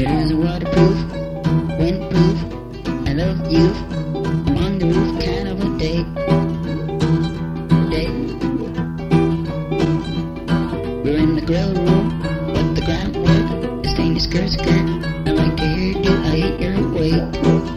Shutters are waterproof, windproof. I love you. I'm on the roof, kind of a date. We're in the grill room, but the groundwork is stained skirt. I like your hairdo, I hate your weight.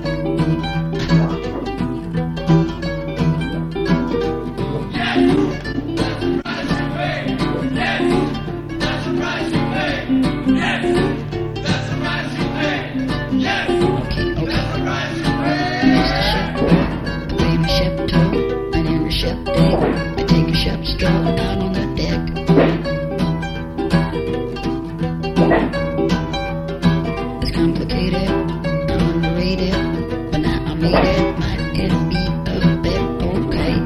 I take a shop stroll out on the deck. It's complicated, I'm underrated, but now I made it. Might it be a bit okay?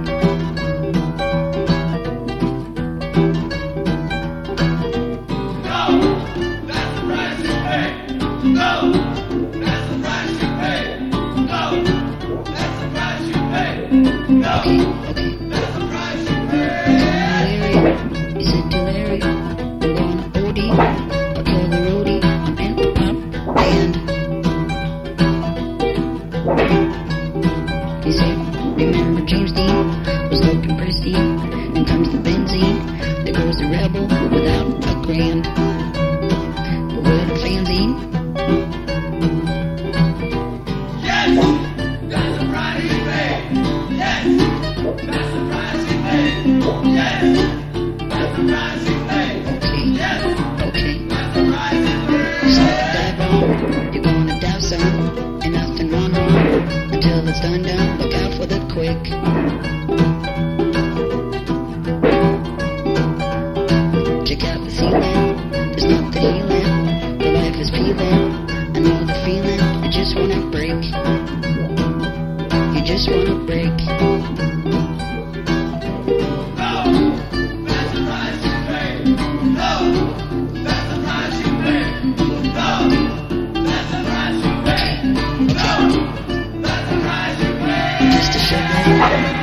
No, that's the price you pay. No, that's the price you pay. No, that's the price you pay. No. Okay. You said to Larry, I'm gonna OD, I'll kill the roadie, I'm in the pop band. He said, remember James Dean was looking pristine, and comes the benzene, there goes the rebel without a grand. But with a fanzine, yes, that's the price you pay. Yes, that's the price you pay. Yes. You're gonna dive some, and nothing run on until it's done. Look out for the quick. Check out the ceiling, there's nothing healing. The life is peeling, I know the feeling. You just wanna break. You just wanna break. That's the price you pay. Just a shut